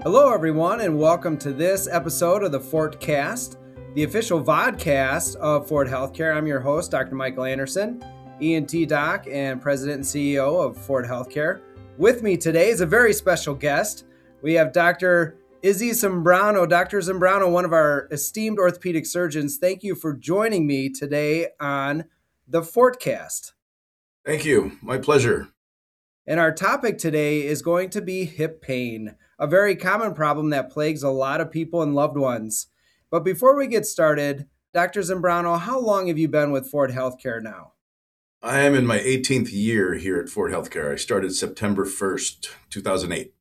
Hello, everyone, and welcome to this episode of the Fortcast, the official vodcast of Fort Healthcare. I'm your host, Dr. Michael Anderson, ENT doc and president and CEO of Fort Healthcare. With me today is a very special guest. We have Dr. Izzy Zambrano. Dr. Zambrano, one of our esteemed orthopedic surgeons, thank you for joining me today on the Fortcast. Thank you. My pleasure. And our topic today is going to be hip pain, a very common problem that plagues a lot of people and loved ones. But before we get started, Dr. Zambrano, how long have you been with Fort Healthcare now? I am in my 18th year here at Fort Healthcare. I started September 1st, 2008.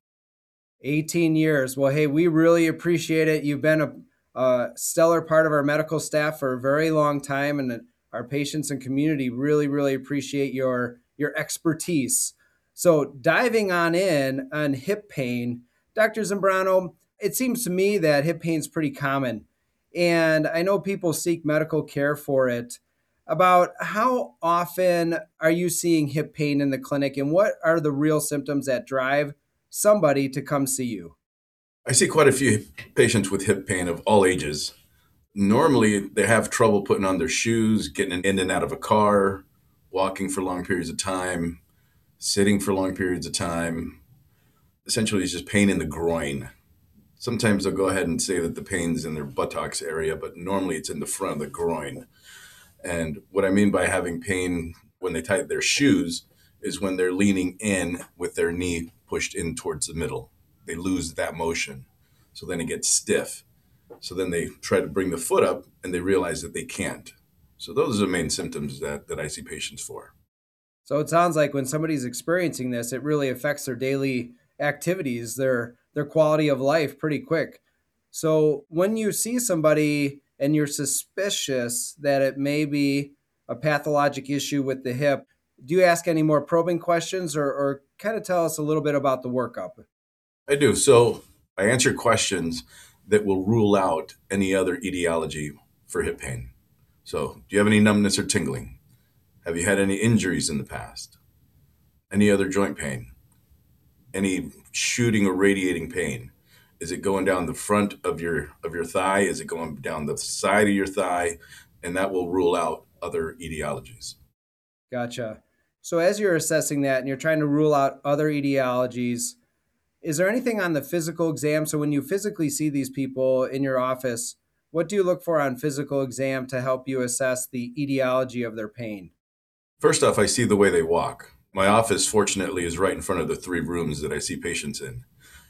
18 years. Well, hey, we really appreciate it. You've been a stellar part of our medical staff for a very long time, and our patients and community really appreciate your expertise. So diving in on hip pain, Dr. Zambrano, it seems to me that hip pain is pretty common, and I know people seek medical care for it. About how often are you seeing hip pain in the clinic, and what are the real symptoms that drive somebody to come see you? I see quite a few patients with hip pain of all ages. Normally, they have trouble putting on their shoes, getting in and out of a car, walking for long periods of time, sitting for long periods of time. Essentially, it's just pain in the groin. Sometimes they'll go ahead and say that the pain's in their buttocks area, but normally it's in the front of the groin. And what I mean by having pain when they tie their shoes is when they're leaning in with their knee pushed in towards the middle. They lose that motion. So then it gets stiff. So then they try to bring the foot up and they realize that they can't. So those are the main symptoms that I see patients for. So it sounds like when somebody's experiencing this, it really affects their daily activities, their quality of life pretty quick. So when you see somebody and you're suspicious that it may be a pathologic issue with the hip, do you ask any more probing questions or kind of tell us a little bit about the workup? I do. So I answer questions that will rule out any other etiology for hip pain. So, do you have any numbness or tingling? Have you had any injuries in the past? Any other joint pain? Any shooting or radiating pain? Is it going down the front of your thigh? Is it going down the side of your thigh? And that will rule out other etiologies. Gotcha. So as you're assessing that and you're trying to rule out other etiologies, is there anything on the physical exam? So when you physically see these people in your office, what do you look for on physical exam to help you assess the etiology of their pain? First off, I see the way they walk. My office, fortunately, is right in front of the three rooms that I see patients in.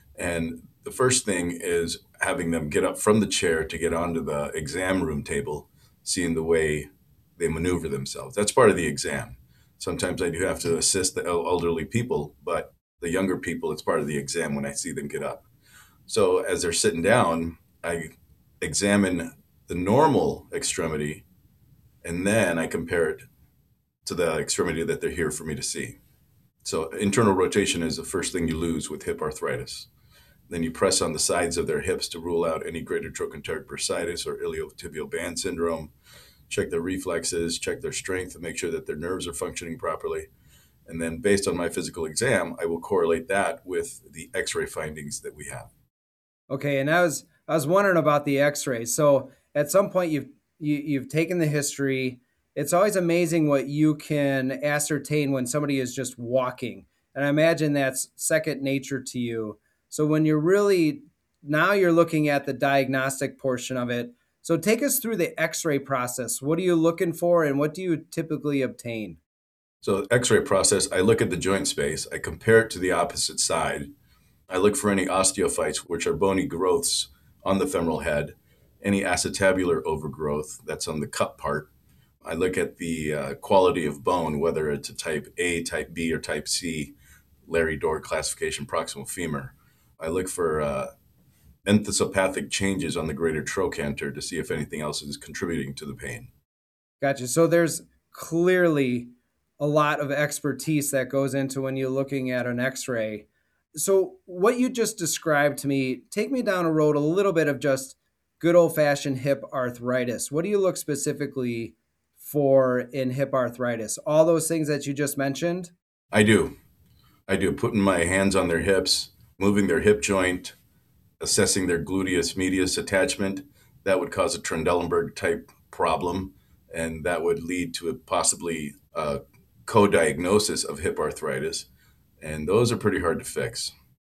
And the first thing is having them get up from the chair to get onto the exam room table, seeing the way they maneuver themselves. That's part of the exam. Sometimes I do have to assist the elderly people, but the younger people, it's part of the exam when I see them get up. So as they're sitting down, I examine the normal extremity and then I compare it to the extremity that they're here for me to see. So internal rotation is the first thing you lose with hip arthritis. Then you press on the sides of their hips to rule out any greater trochanteric bursitis or iliotibial band syndrome. Check their reflexes, check their strength to make sure that their nerves are functioning properly. And then based on my physical exam, I will correlate that with the x-ray findings that we have. Okay, and I was wondering about the X-ray. So at some point you've taken the history. It's always amazing what you can ascertain when somebody is just walking, and I imagine that's second nature to you. So when you're really now you're looking at the diagnostic portion of it. So take us through the X-ray process. What are you looking for, and what do you typically obtain? So x-ray process, I look at the joint space, I compare it to the opposite side. I look for any osteophytes, which are bony growths on the femoral head, any acetabular overgrowth that's on the cup part. I look at the quality of bone, whether it's a type A, type B, or type C, Larry Dore classification proximal femur. I look for enthesopathic changes on the greater trochanter to see if anything else is contributing to the pain. Gotcha. So there's clearly a lot of expertise that goes into when you're looking at an X-ray. So what you just described to me, take me down a road a little bit of just good old-fashioned hip arthritis. What do you look specifically for in hip arthritis? All those things that you just mentioned? I do. I do. Putting my hands on their hips, moving their hip joint, assessing their gluteus medius attachment. That would cause a Trendelenburg type problem, and that would lead to possibly a co-diagnosis of hip arthritis. And those are pretty hard to fix.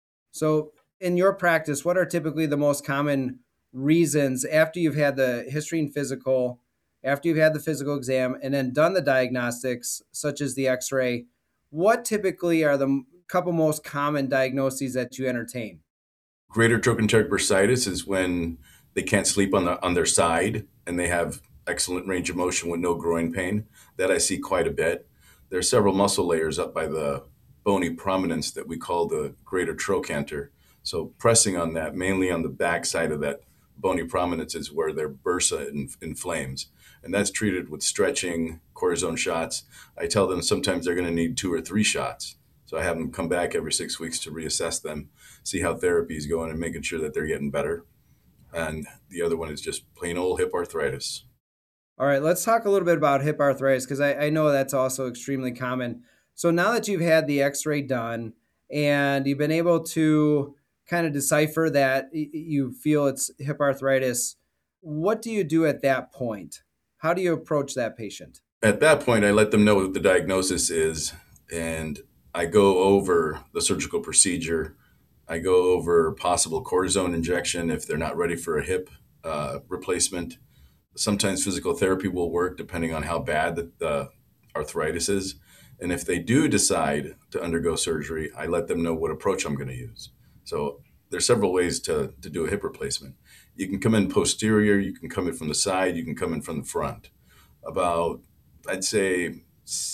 So, in your practice, what are typically the most common reasons after you've had the history and physical, after you've had the physical exam, and then done the diagnostics, such as the x ray? What typically are the couple most common diagnoses that you entertain? Greater trochanteric bursitis is when they can't sleep on their side and they have excellent range of motion with no groin pain. That I see quite a bit. There are several muscle layers up by the bony prominence that we call the greater trochanter. So pressing on that, mainly on the back side of that bony prominence, is where their bursa inflames. And that's treated with stretching, cortisone shots. I tell them sometimes they're going to need 2 or 3 shots. So I have them come back every 6 weeks to reassess them, see how therapy is going, and making sure that they're getting better. And the other one is just plain old hip arthritis. All right, let's talk a little bit about hip arthritis because I know that's also extremely common. So, now that you've had the x ray done and you've been able to kind of decipher that you feel it's hip arthritis, what do you do at that point? How do you approach that patient? At that point, I let them know what the diagnosis is, and I go over the surgical procedure. I go over possible cortisone injection if they're not ready for a hip replacement. Sometimes physical therapy will work depending on how bad the arthritis is. And if they do decide to undergo surgery, I let them know what approach I'm going to use. So there's several ways to do a hip replacement. You can come in posterior, you can come in from the side, you can come in from the front. About, I'd say,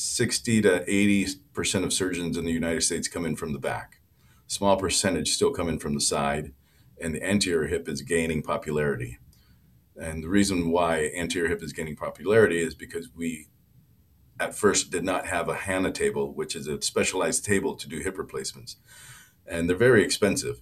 60 to 80% of surgeons in the United States come in from the back. Small percentage still come in from the side, and the anterior hip is gaining popularity. And the reason why anterior hip is gaining popularity is because we at first did not have a HANA table, which is a specialized table to do hip replacements. And they're very expensive.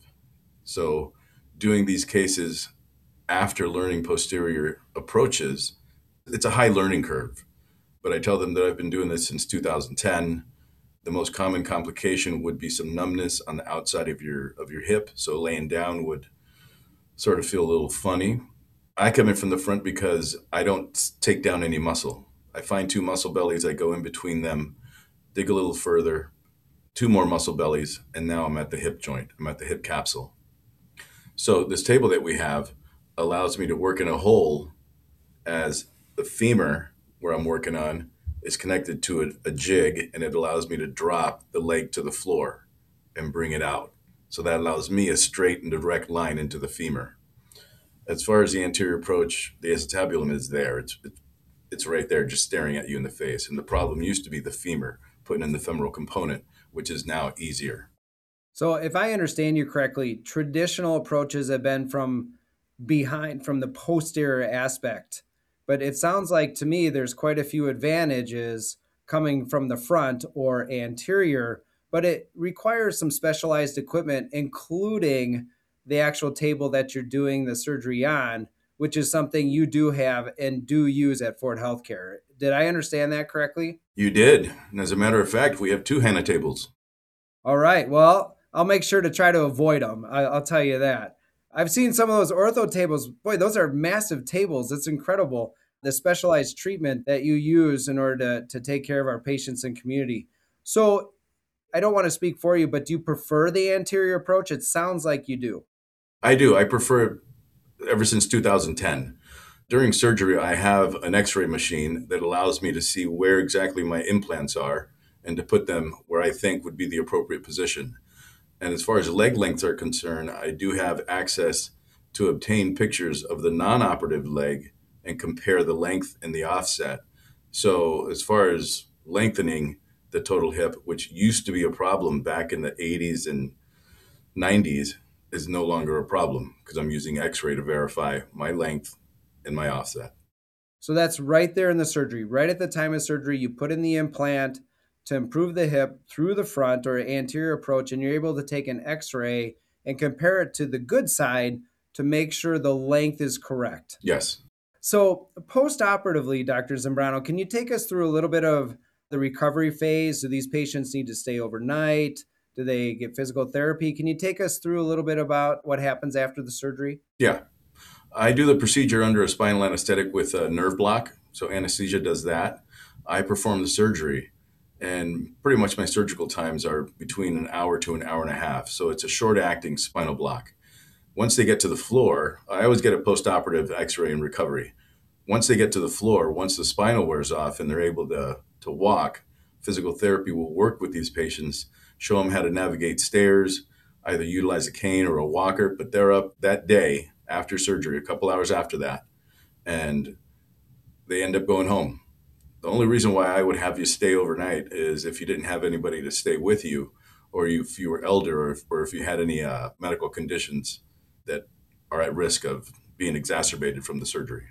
So doing these cases after learning posterior approaches, it's a high learning curve. But I tell them that I've been doing this since 2010. The most common complication would be some numbness on the outside of your hip. So laying down would sort of feel a little funny. I come in from the front because I don't take down any muscle. I find 2 muscle bellies, I go in between them, dig a little further, 2 more muscle bellies, and now I'm at the hip joint. I'm at the hip capsule. So this table that we have allows me to work in a hole as the femur, where I'm working on, is connected to a jig, and it allows me to drop the leg to the floor and bring it out. So that allows me a straight and direct line into the femur. As far as the anterior approach, the acetabulum is there. It's right there, just staring at you in the face. And the problem used to be the femur, putting in the femoral component, which is now easier. So, if I understand you correctly, traditional approaches have been from behind, from the posterior aspect. But it sounds like to me there's quite a few advantages coming from the front or anterior, but it requires some specialized equipment, including the actual table that you're doing the surgery on, which is something you do have and do use at Ford Healthcare. Did I understand that correctly? You did. And as a matter of fact, we have 2 HANA tables. All right. Well, I'll make sure to try to avoid them. I'll tell you that. I've seen some of those ortho tables. Boy, those are massive tables. It's incredible the specialized treatment that you use in order to take care of our patients and community. So I don't want to speak for you, but do you prefer the anterior approach? It sounds like you do. I do. I prefer it ever since 2010. During surgery, I have an x-ray machine that allows me to see where exactly my implants are and to put them where I think would be the appropriate position. And as far as leg lengths are concerned, I do have access to obtain pictures of the non-operative leg and compare the length and the offset. So as far as lengthening the total hip, which used to be a problem back in the 80s and 90s, is no longer a problem because I'm using x-ray to verify my length and my offset. So that's right there in the surgery. Right at the time of surgery, you put in the implant to improve the hip through the front or anterior approach, and you're able to take an x-ray and compare it to the good side to make sure the length is correct. Yes. So post-operatively, Dr. Zambrano, can you take us through a little bit of the recovery phase? Do these patients need to stay overnight? Do they get physical therapy? Can you take us through a little bit about what happens after the surgery? Yeah. I do the procedure under a spinal anesthetic with a nerve block. So anesthesia does that. I perform the surgery, and pretty much my surgical times are between an hour to an hour and a half. So it's a short acting spinal block. Once they get to the floor, I always get a post-operative x-ray and recovery. Once they get to the floor, once the spinal wears off and they're able to walk, physical therapy will work with these patients, show them how to navigate stairs, either utilize a cane or a walker, but they're up that day after surgery, a couple hours after that, and they end up going home. The only reason why I would have you stay overnight is if you didn't have anybody to stay with you, or if you were elder, or if you had any medical conditions that are at risk of being exacerbated from the surgery.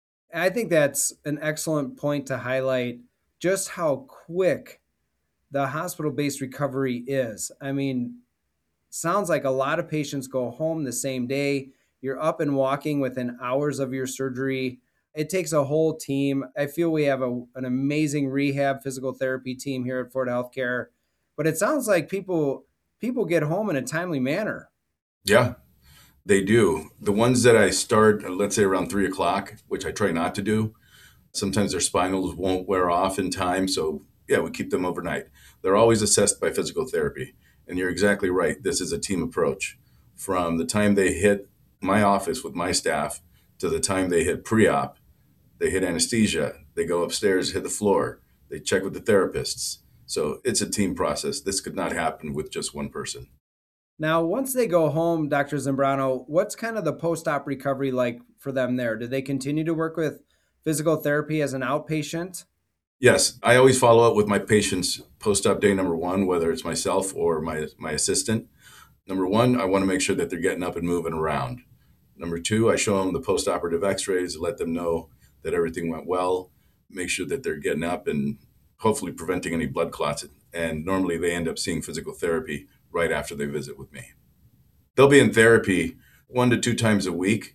I think that's an excellent point to highlight just how quick the hospital based recovery is. I mean, sounds like a lot of patients go home the same day. You're up and walking within hours of your surgery. It takes a whole team. I feel we have an amazing rehab physical therapy team here at Ford Healthcare, but it sounds like people get home in a timely manner. Yeah, they do. The ones that I start, let's say around 3 o'clock, which I try not to do, sometimes their spinals won't wear off in time. So, yeah, we keep them overnight. They're always assessed by physical therapy. And you're exactly right. This is a team approach. From the time they hit my office with my staff to the time they hit pre op, they hit anesthesia, they go upstairs, hit the floor, they check with the therapists. So, it's a team process. This could not happen with just one person. Now, once they go home, Dr. Zambrano, what's kind of the post op recovery like for them there? Do they continue to work with physical therapy as an outpatient? Yes, I always follow up with my patients post-op day number one, whether it's myself or my assistant. Number one, I want to make sure that they're getting up and moving around. Number two, I show them the post-operative x-rays, let them know that everything went well, make sure that they're getting up and hopefully preventing any blood clots. And normally they end up seeing physical therapy right after they visit with me. They'll be in therapy 1 to 2 times a week.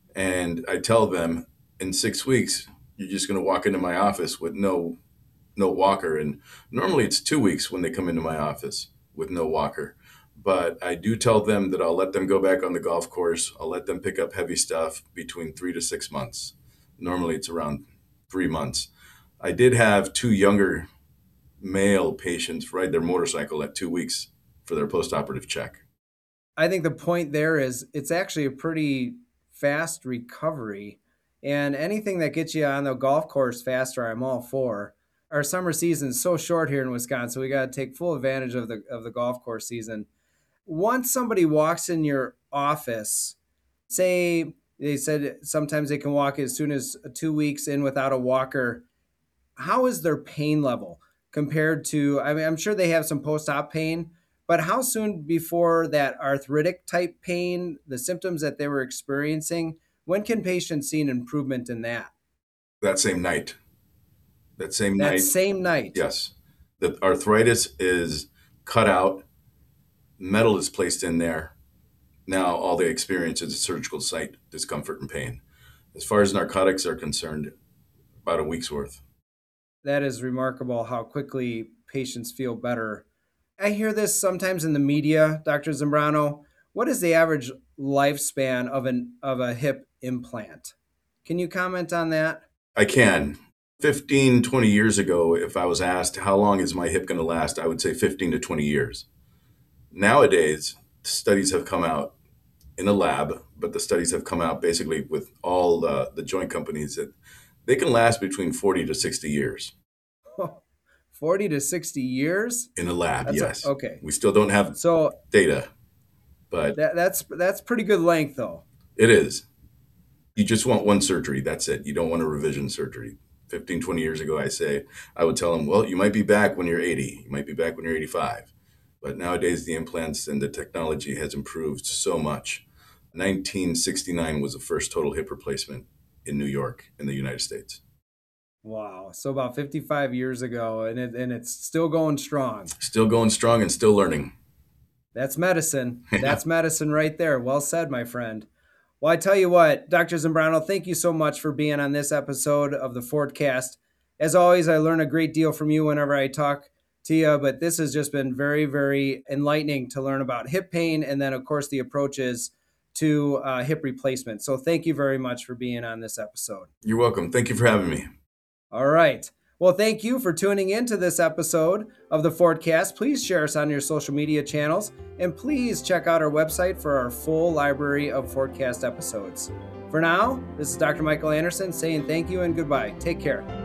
And I tell them in 6 weeks, you're just going to walk into my office with no walker. And normally it's 2 weeks when they come into my office with no walker. But I do tell them that I'll let them go back on the golf course. I'll let them pick up heavy stuff between 3 to 6 months. Normally it's around 3 months. I did have two younger male patients ride their motorcycle at 2 weeks for their post-operative check. I think the point there is it's actually a pretty fast recovery. And anything that gets you on the golf course faster, I'm all for. Our summer season is so short here in Wisconsin. We got to take full advantage of the golf course season. Once somebody walks in your office, say they said sometimes they can walk as soon as 2 weeks in without a walker, how is their pain level compared to, I mean, I'm sure they have some post-op pain, but how soon before that arthritic type pain, the symptoms that they were experiencing, when can patients see an improvement in that? That same night, that same That night, same night. yes, the arthritis is cut out, metal is placed in there. Now all they experience is surgical site discomfort and pain. As far as narcotics are concerned, about a week's worth. That is remarkable how quickly patients feel better. I hear this sometimes in the media, Dr. Zambrano. What is the average lifespan of a hip implant? Can you comment on that? I can. 15, 20 years ago, if I was asked how long is my hip going to last, I would say 15 to 20 years. Nowadays, studies have come out in a lab, but the studies have come out basically with all the joint companies that they can last between 40 to 60 years 40 to 60 years? in a lab, yes. Okay. We still don't have So data, but that's pretty good length though. it is. You just want one surgery. That's it. You don't want a revision surgery. 15, 20 years ago, I would tell them, well, you might be back when you're 80. You might be back when you're 85. But nowadays, the implants and the technology has improved so much. 1969 was the first total hip replacement in New York in the United States. Wow. So about 55 years ago and it's still going strong. Still going strong and still learning. That's medicine. That's medicine right there. Well said, my friend. Well, I tell you what, Dr. Zambrano, thank you so much for being on this episode of the Fordcast. As always, I learn a great deal from you whenever I talk Tia, but this has just been very, very enlightening to learn about hip pain and then, of course, the approaches to hip replacement. So thank you very much for being on this episode. You're welcome. Thank you for having me. All right. Well, thank you for tuning in to this episode of the Fordcast. Please share us on your social media channels, and please check out our website for our full library of Fordcast episodes. For now, this is Dr. Michael Anderson saying thank you and goodbye. Take care.